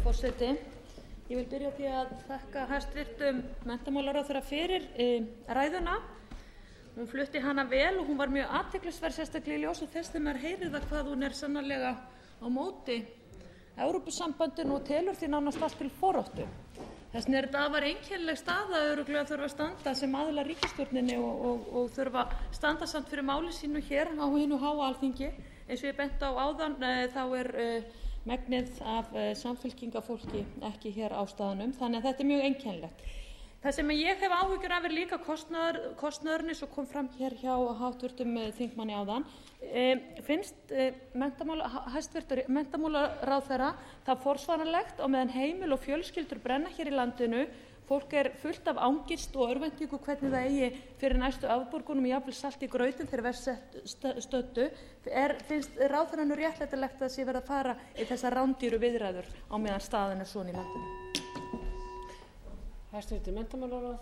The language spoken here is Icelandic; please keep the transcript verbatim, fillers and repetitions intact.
forseti. Ég vil byrja á því að þakka hæstvirtum menntamálaráðherra fyrir e, ræðuna. Hún flutti hana vel og hún var mjög athyglisverð, sérstaklega í ljósi þess þegar maður heyrir það hvað hún er sannarlega á móti Evrópusambandinu og telur því nánast allt til foráttu. Þess vegna er þetta afar einkennileg staða örugglega þurfa að standa sem aðilar ríkisstjórninni og, og, og þurfa að standa samt fyrir máli sínu hér á hinu háa Alþingi. Eins og ég benti á áðan e, þá er e, megnið af e, samfylkingarfólki ekki hér á staðnum, þannig að þetta er mjög einkennilegt. Það sem ég hef áhyggjur af er líka kostnaður, kostnaðurinn eins og kom fram hér hjá háttvirtum þingmanni áðan. E, finnst e, menntamála, hæstvirtur menntamálaráðherra það forsvaranlegt og meðan heimil og fjölskyldur brenna hér í landinu, fólk er fullt af angist og örvæntingu hvernig það eigi fyrir næstu afborgunum, jafnvel salt í grautinn fyrir verst stöddu. Er, finnst ráðherranum réttlætanlegt að sé verið að fara í þessar rándýru viðræður á meðan staðan er svona í landinu? Hæstvirtur menntamálaráðherra.